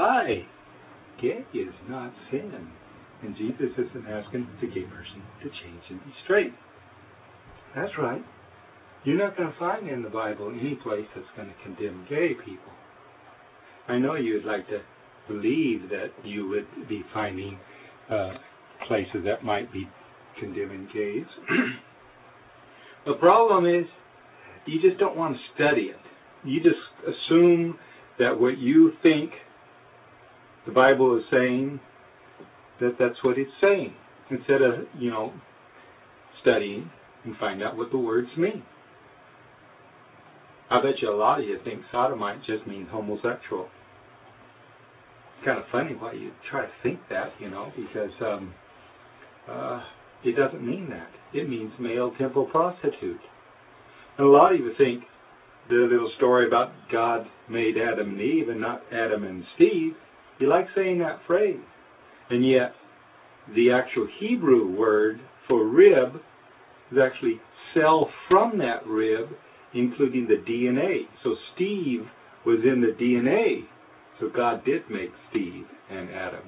Hi, gay is not sin. And Jesus isn't asking the gay person to change and be straight. That's right. You're not going to find in the Bible any place that's going to condemn gay people. I know you'd like to believe that you would be finding places that might be condemning gays. The problem is you just don't want to study it. You just assume that what you think the Bible is saying, that's what it's saying, instead of, studying and find out what the words mean. I bet you a lot of you think sodomite just means homosexual. It's kind of funny why you try to think that, because it doesn't mean that. It means male temple prostitute. And a lot of you think the little story about God made Adam and Eve and not Adam and Steve. You like saying that phrase. And yet, the actual Hebrew word for rib is actually cell from that rib, including the DNA. So Steve was in the DNA. So God did make Steve and Adam.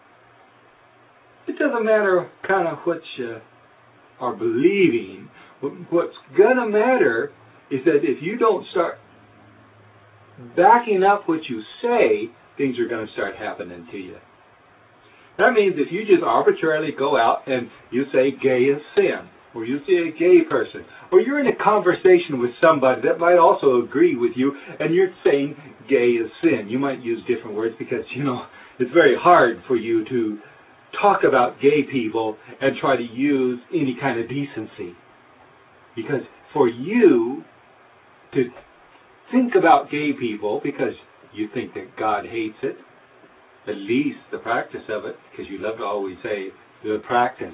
It doesn't matter kind of what you are believing. What's going to matter is that if you don't start backing up what you say, things are going to start happening to you. That means if you just arbitrarily go out and you say gay is sin, or you see a gay person, or you're in a conversation with somebody that might also agree with you, and you're saying gay is sin. You might use different words because, it's very hard for you to talk about gay people and try to use any kind of decency. Because for you to think about gay people because you think that God hates it, at least the practice of it, because you love to always say the practice.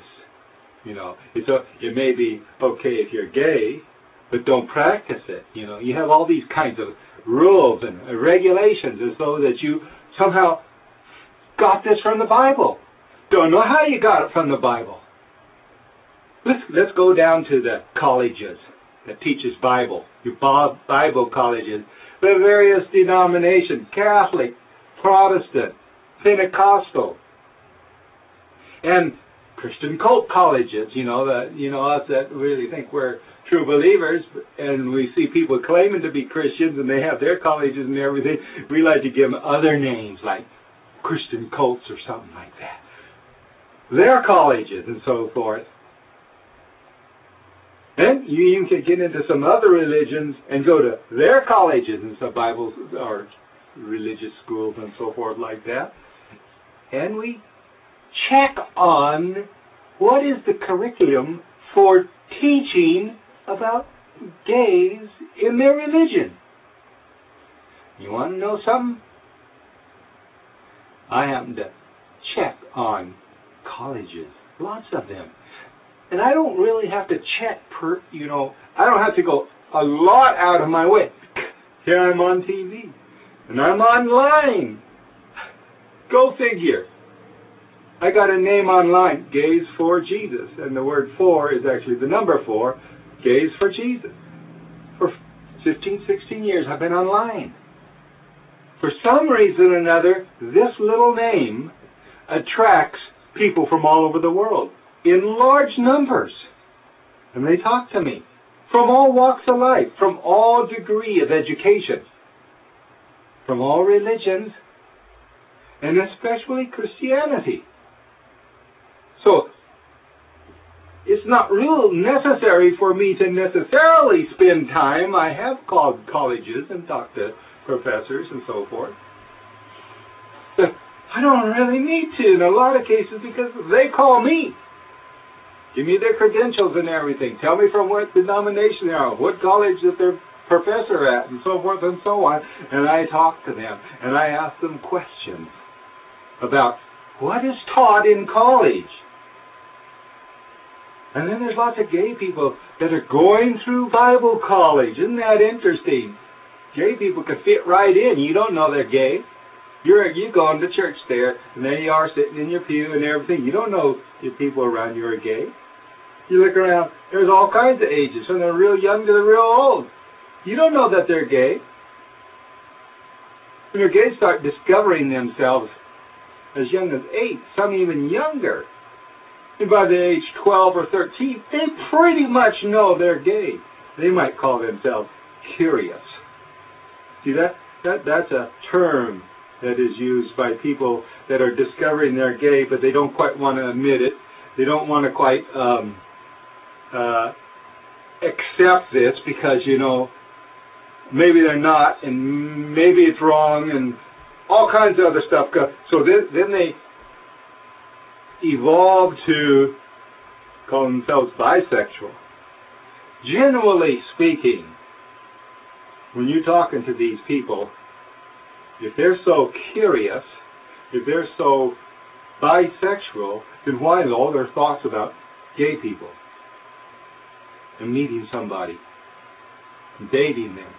It may be okay if you're gay, but don't practice it. You have all these kinds of rules and regulations as though that you somehow got this from the Bible. Don't know how you got it from the Bible. Let's go down to the colleges that teaches Bible, your Bible colleges, the various denominations, Catholic, Protestant, Pentecostal, and Christian cult colleges, us that really think we're true believers, and we see people claiming to be Christians, and they have their colleges and everything. We like to give them other names, like Christian cults or something like that. Their colleges and so forth. And you even can get into some other religions and go to their colleges and some Bibles or religious schools and so forth like that. And we check on what is the curriculum for teaching about gays in their religion. You want to know something? I happen to check on colleges, lots of them. And I don't really have to check I don't have to go a lot out of my way. Here I'm on TV. And I'm online. Go figure. I got a name online, Gays for Jesus. And the word for is actually the number 4, Gays for Jesus. For 15, 16 years I've been online. For some reason or another, this little name attracts people from all over the world in large numbers. And they talk to me from all walks of life, from all degree of education, from all religions, and especially Christianity. So, it's not real necessary for me to necessarily spend time. I have called colleges and talked to professors and so forth. But I don't really need to in a lot of cases because they call me. Give me their credentials and everything. Tell me from what denomination they are, what college that they're professor at, and so forth and so on. And I talk to them, and I ask them questions about what is taught in college. And then there's lots of gay people that are going through Bible college. Isn't that interesting? Gay people can fit right in. You don't know they're gay. You're going to church there, and there you are sitting in your pew and everything. You don't know if people around you are gay. You look around, there's all kinds of ages, from the real young to the real old. You don't know that they're gay. When their gays start discovering themselves as young as 8, some even younger, and by the age 12 or 13, they pretty much know they're gay. They might call themselves curious. See, that's a term that is used by people that are discovering they're gay, but they don't quite want to admit it. They don't want to quite accept this because, maybe they're not, and maybe it's wrong, and all kinds of other stuff. So then they evolve to call themselves bisexual. Generally speaking, when you're talking to these people, if they're so curious, if they're so bisexual, then why all their thoughts about gay people and meeting somebody, and dating them,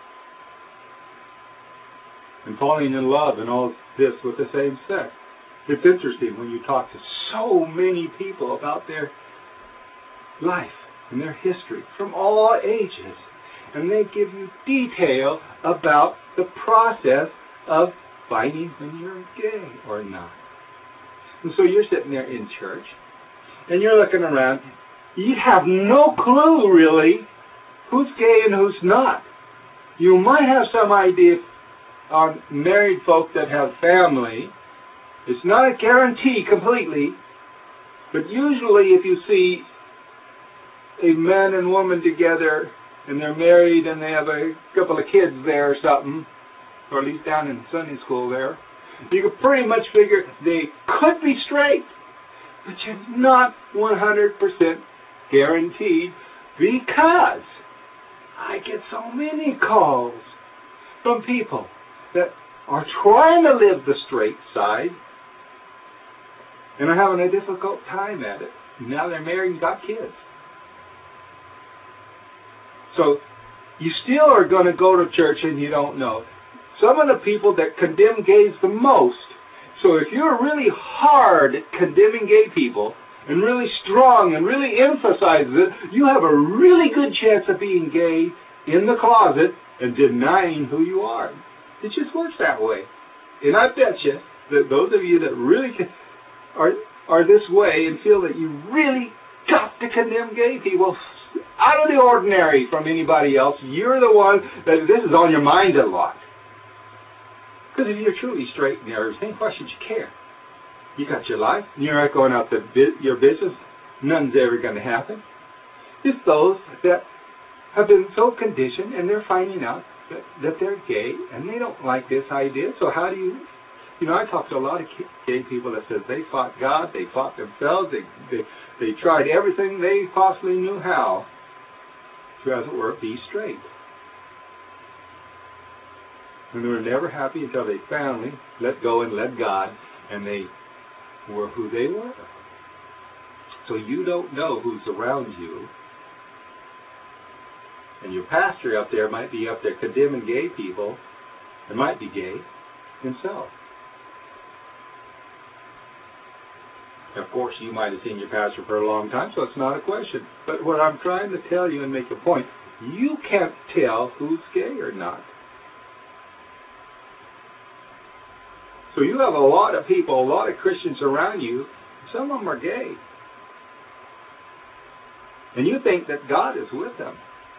and falling in love and all this with the same sex? It's interesting when you talk to so many people about their life and their history from all ages, and they give you detail about the process of finding when you're gay or not. And so you're sitting there in church, and you're looking around. You have no clue, really, who's gay and who's not. You might have some idea on married folk that have family. It's not a guarantee completely, but usually if you see a man and woman together and they're married and they have a couple of kids there or something, or at least down in Sunday school there, you can pretty much figure they could be straight, but you're not 100% guaranteed, because I get so many calls from people that are trying to live the straight side and are having a difficult time at it. Now they're married and got kids. So you still are going to go to church and you don't know. Some of the people that condemn gays the most, so if you're really hard at condemning gay people and really strong and really emphasize it, you have a really good chance of being gay in the closet and denying who you are. It just works that way. And I bet you that those of you that really are this way and feel that you really got to condemn gay people out of the ordinary from anybody else, you're the one that this is on your mind a lot. Because if you're truly straight and everything, why should you care? You got your life, and you're not going out to your business. None's ever going to happen. It's those that have been so conditioned, and they're finding out that they're gay, and they don't like this idea. So how do you... I talk to a lot of gay people that says they fought God, they fought themselves, they tried everything they possibly knew how to, as it were, be straight. And they were never happy until they finally let go and let God, and they were who they were. So you don't know who's around you. And your pastor up there might be up there condemning gay people, and might be gay himself. Of course, you might have seen your pastor for a long time, so it's not a question. But what I'm trying to tell you and make a point, you can't tell who's gay or not. So you have a lot of people, a lot of Christians around you, some of them are gay. And you think that God is with them.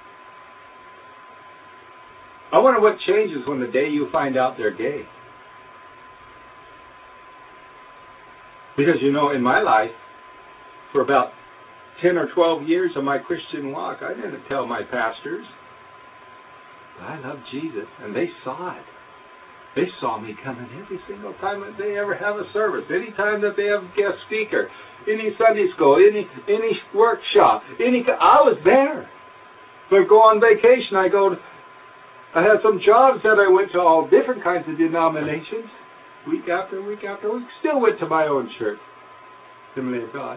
I wonder what changes when the day you find out they're gay. Because, in my life, for about 10 or 12 years of my Christian walk, I didn't tell my pastors. I love Jesus, and they saw it. They saw me coming every single time that they ever have a service, any time that they have a guest speaker, any Sunday school, any workshop, I was there. If I go on vacation, I had some jobs that I went to all different kinds of denominations, week after week after week. Still went to my own church, Assembly of God.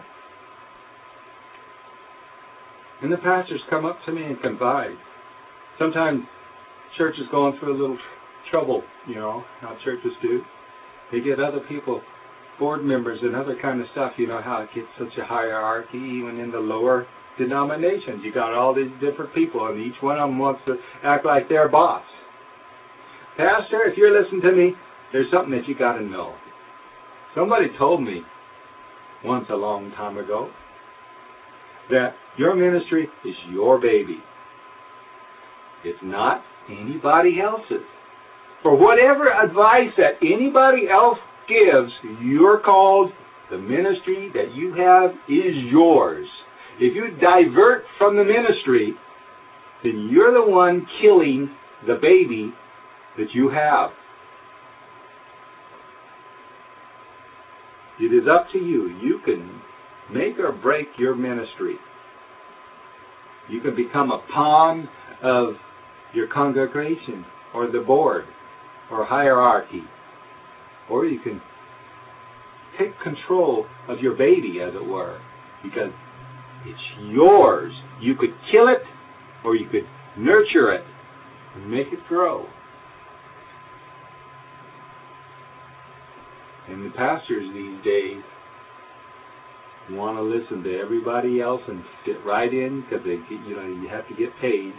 And the pastors come up to me and confide. Sometimes church is going through a little trouble, how churches do. They get other people, board members and other kind of stuff, how it gets such a hierarchy even in the lower denominations. You got all these different people, and each one of them wants to act like their boss. Pastor, if you're listening to me, there's something that you got to know. Somebody told me once a long time ago that your ministry is your baby. It's not anybody else's. For whatever advice that anybody else gives, you're called, the ministry that you have is yours. If you divert from the ministry, then you're the one killing the baby that you have. It is up to you. You can make or break your ministry. You can become a pawn of your congregation or the board or hierarchy. Or you can take control of your baby, as it were, because it's yours. You could kill it or you could nurture it and make it grow. And the pastors these days want to listen to everybody else and fit right in because you have to get paid.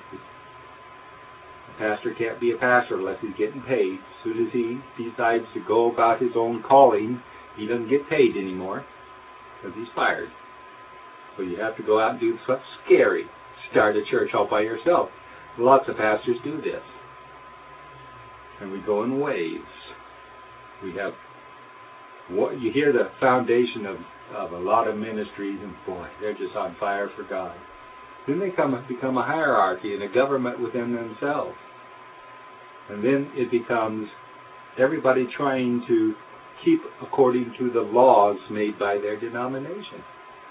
A pastor can't be a pastor unless he's getting paid. As soon as he decides to go about his own calling, he doesn't get paid anymore because he's fired. So you have to go out and do something scary. Start a church all by yourself. Lots of pastors do this. And we go in waves. We have what you hear the foundation of a lot of ministries, and boy, they're just on fire for God. Then they become a hierarchy and a government within themselves. And then it becomes everybody trying to keep according to the laws made by their denomination.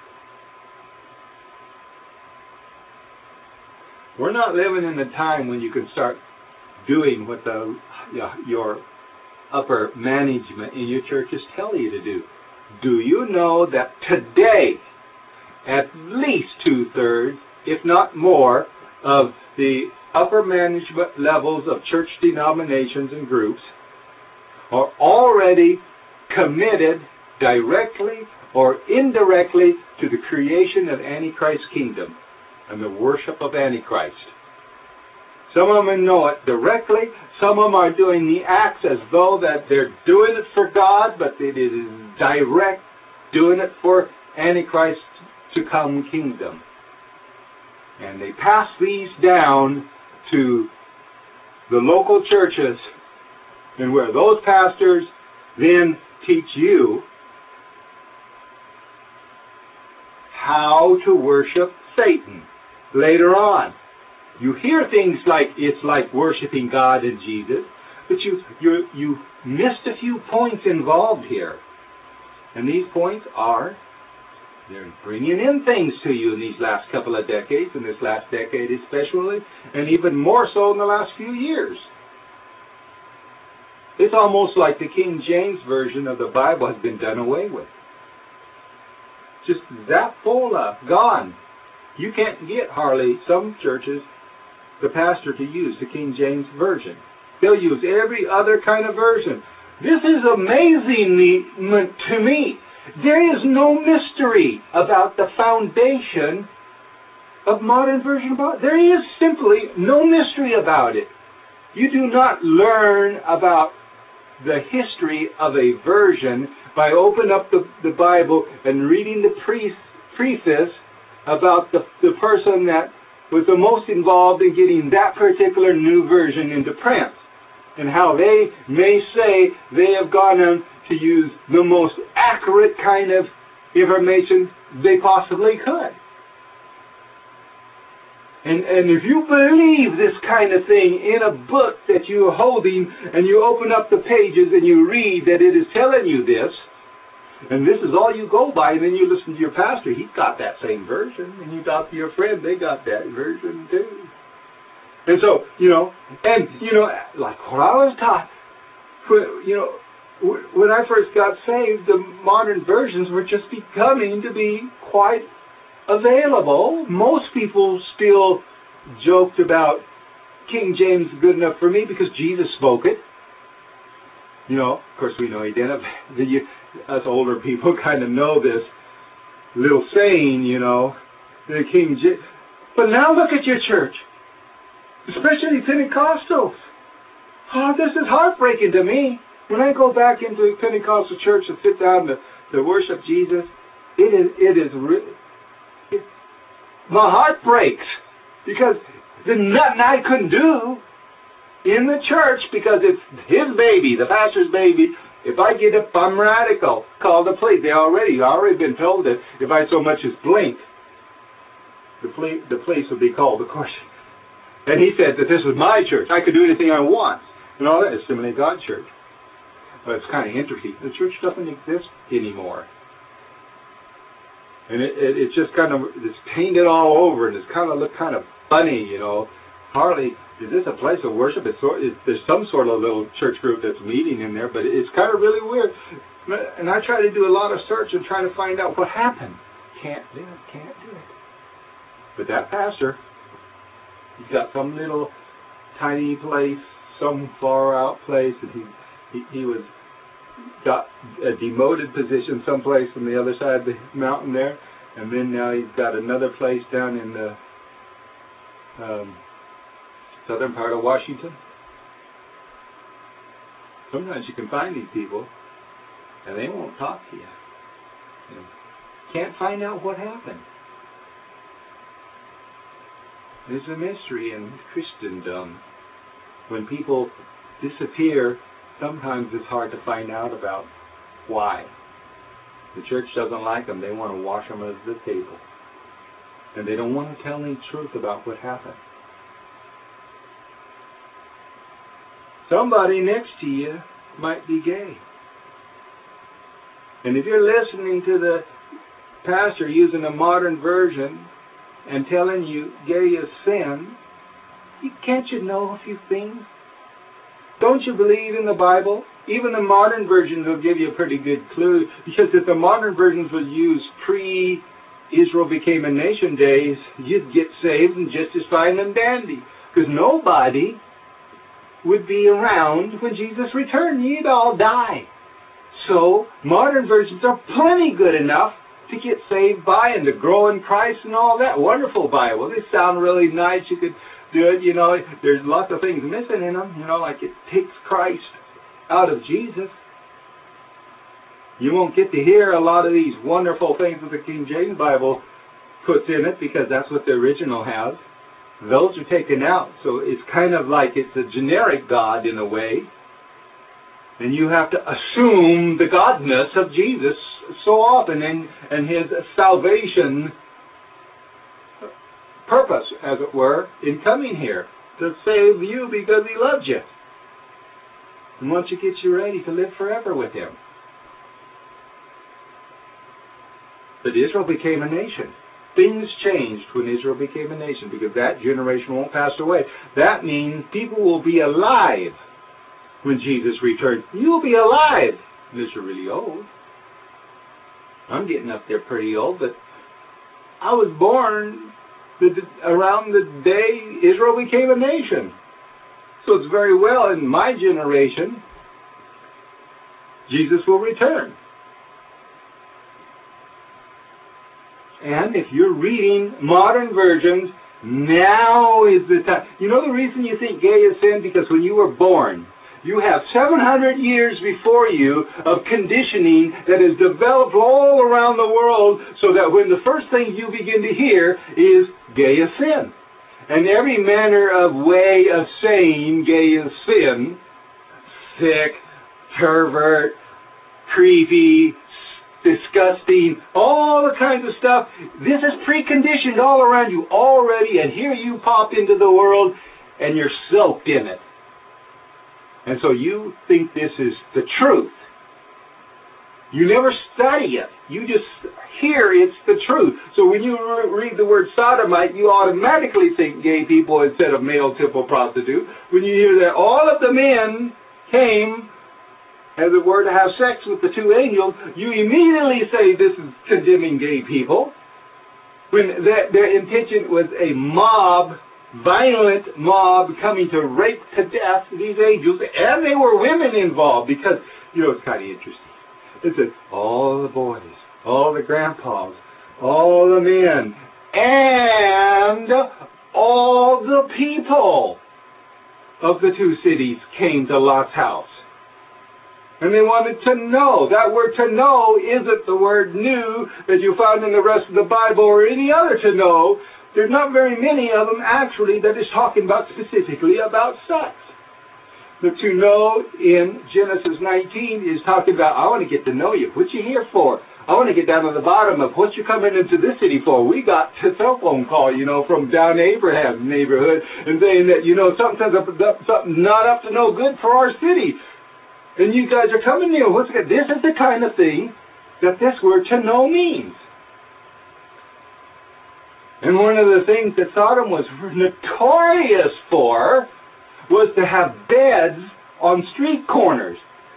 We're not living in the time when you can start doing what your upper management in your churches tell you to do. Do you know that today, at least 2/3, if not more, of the upper management levels of church denominations and groups are already committed directly or indirectly to the creation of Antichrist's kingdom and the worship of Antichrist? Some of them know it directly. Some of them are doing the acts as though that they're doing it for God, but it is direct, doing it for Antichrist to come kingdom. And they pass these down to the local churches, and where those pastors then teach you how to worship Satan later on. You hear things like it's like worshiping God and Jesus, but you missed a few points involved here. And these points are, they're bringing in things to you in these last couple of decades, in this last decade especially, and even more so in the last few years. It's almost like the King James Version of the Bible has been done away with. Just zapola, gone. You can't get hardly some churches the pastor to use the King James Version. They'll use every other kind of version. This is amazing to me. There is no mystery about the foundation of modern version. There is simply no mystery about it. You do not learn about the history of a version by opening up the Bible and reading the preface about the person that was the most involved in getting that particular new version into print, and how they may say they have gone on to use the most accurate kind of information they possibly could. And if you believe this kind of thing in a book that you're holding, and you open up the pages and you read that it is telling you this, and this is all you go by, and then you listen to your pastor, he's got that same version, and you talk to your friend, they got that version too. And so, like what I was taught, when I first got saved, the modern versions were just becoming to be quite available. Most people still joked about King James is good enough for me because Jesus spoke it. Of course we know he didn't. Us older people kind of know this little saying, the King James. But now look at your church, especially Pentecostals. Oh, this is heartbreaking to me. When I go back into a Pentecostal church and sit down to worship Jesus, my heart breaks, because there's nothing I couldn't do in the church, because it's his baby, the pastor's baby. If I get up, I'm radical. Call the police. I've already been told that if I so much as blink, the police will be called, of course. And he said that this was my church. I could do anything I want. And all that is Assembly of God Church. But it's kind of interesting. The church doesn't exist anymore. And it's just kind of, it's painted all over, and it's kind of look kind of funny, you know. Hardly, is this a place of worship? There's some sort of little church group that's meeting in there, but it's kind of really weird. And I try to do a lot of search and try to find out what happened. Can't do it. But that pastor, he's got some little tiny place, some far out place, and he was got a demoted position someplace on the other side of the mountain there, and then now he's got another place down in the southern part of Washington. Sometimes you can find these people, and they won't talk to you. You can't find out what happened. There's a mystery in Christendom. When people disappear, sometimes it's hard to find out about why. The church doesn't like them. They want to wash them under the table. And they don't want to tell any truth about what happened. Somebody next to you might be gay. And if you're listening to the pastor using a modern version and telling you gay is sin, can't you know a few things? Don't you believe in the Bible? Even the modern versions will give you a pretty good clue, because if the modern versions were used pre-Israel became a nation days, you'd get saved and just as fine and dandy, because nobody would be around when Jesus returned. You'd all die. So modern versions are plenty good enough to get saved by and to grow in Christ and all that. Wonderful Bible. They sound really nice. You could do it, you know. There's lots of things missing in them, you know, like it takes Christ out of Jesus. You won't get to hear a lot of these wonderful things that the King James Bible puts in it, because that's what the original has. Those are taken out, so it's kind of like it's a generic God in a way. And you have to assume the godness of Jesus so often, and his salvation purpose, as it were, in coming here to save you because he loves you and wants to get you ready to live forever with him. But Israel became a nation. Things changed when Israel became a nation, because that generation won't pass away. That means people will be alive when Jesus returns. You'll be alive unless you're really old. I'm getting up there pretty old, but I was born around the day Israel became a nation. So it's very well in my generation, Jesus will return. And if you're reading modern versions, now is the time. You know the reason you think gay is sin? Because when you were born, you have 700 years before you of conditioning that is developed all around the world, so that when the first thing you begin to hear is gay is sin. And every manner of way of saying gay is sin, sick, pervert, creepy, disgusting, all the kinds of stuff, this is preconditioned all around you already, and here you pop into the world and you're soaked in it. And so you think this is the truth. You never study it. You just hear it's the truth. So when you read the word sodomite, you automatically think gay people instead of male temple prostitute. When you hear that all of the men came, as it were, to have sex with the two angels, you immediately say this is condemning gay people. When their intention was a mob, violent mob coming to rape to death these angels, and they were women involved, because, you know, it's kind of interesting. It says all the boys, all the grandpas, all the men, and all the people of the two cities came to Lot's house. And they wanted to know. That word to know isn't the word new that you find in the rest of the Bible or any other to know. There's not very many of them actually that is talking about specifically about sex. The to know in Genesis 19 is talking about, I want to get to know you. What you here for? I want to get down to the bottom of what you're coming into this city for. We got a cell phone call, from down Abraham's neighborhood and saying that, something's something not up to no good for our city. And you guys are coming here. This is the kind of thing that this word to know means. And one of the things that Sodom was notorious for was to have beds on street corners.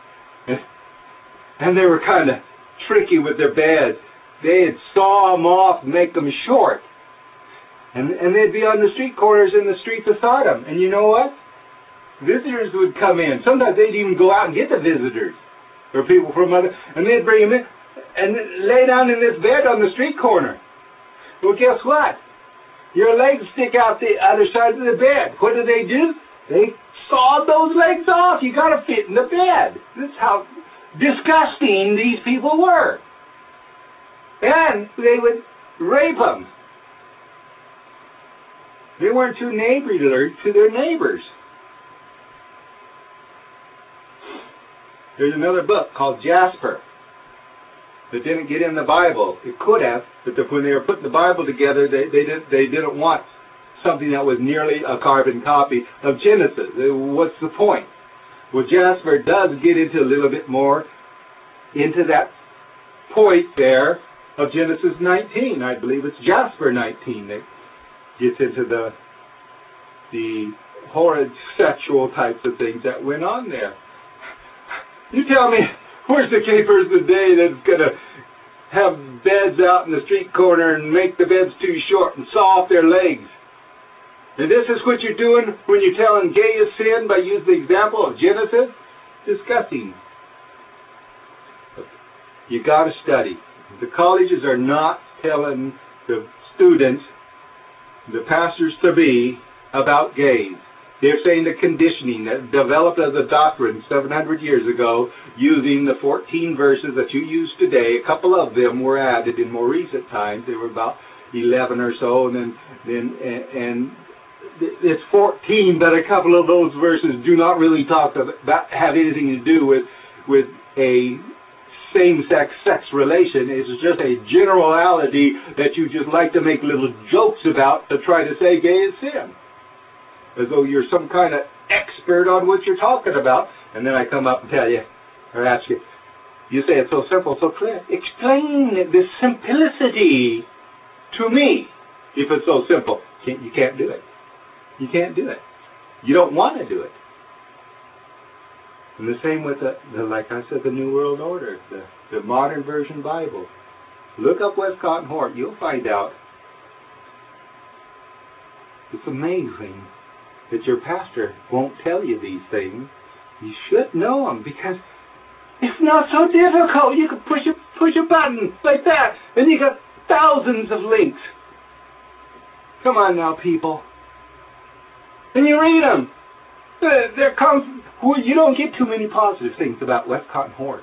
And they were kind of tricky with their beds. They'd saw them off, make them short. And they'd be on the street corners in the streets of Sodom. And you know what? Visitors would come in. Sometimes they'd even go out and get the visitors. Or people from other... And they'd bring them in and lay down in this bed on the street corner. Well, guess what? Your legs stick out the other side of the bed. What do? They sawed those legs off. You got to fit in the bed. This is how disgusting these people were. And they would rape them. They weren't too neighborly to their neighbors. There's another book called Jasper that didn't get in the Bible. It could have, but when they were putting the Bible together, they didn't want something that was nearly a carbon copy of Genesis. What's the point? Well, Jasper does get into a little bit more into that point there of Genesis 19. I believe it's Jasper 19 that gets into the horrid sexual types of things that went on there. You tell me, where's the keepers today that's going to have beds out in the street corner and make the beds too short and saw off their legs? And this is what you're doing when you're telling gay is sin by using the example of Genesis? Disgusting. You got to study. The colleges are not telling the students, the pastors-to-be, about gays. They're saying the conditioning that developed as a doctrine 700 years ago using the 14 verses that you use today. A couple of them were added in more recent times. They were about 11 or so, and it's 14, but a couple of those verses do not really talk about, have anything to do with a same-sex sex relation. It's just a generality that you just like to make little jokes about to try to say gay is sin. As though you're some kind of expert on what you're talking about. And then I come up and tell you, or ask you, you say it's so simple, so clear. Explain the simplicity to me. If it's so simple, you can't do it. You can't do it. You don't want to do it. And the same with like I said, the New World Order, the Modern Version Bible. Look up Westcott and Hort. You'll find out. It's amazing that your pastor won't tell you these things. You should know them because it's not so difficult. You can push a button like that, and you got thousands of links. Come on now, people. And you read them. You don't get too many positive things about Westcott and Hort.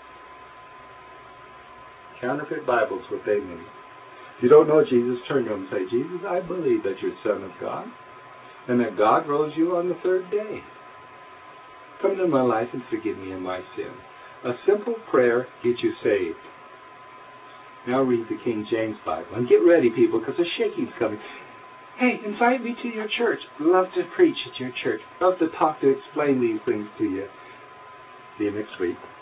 Counterfeit Bibles, what they mean. If you don't know Jesus, turn to him and say, Jesus, I believe that you're the Son of God, and that God rose you on the third day. Come into my life and forgive me of my sin. A simple prayer gets you saved. Now read the King James Bible. And get ready, people, because the shaking's coming. Hey, invite me to your church. Love to preach at your church. Love to talk to explain these things to you. See you next week.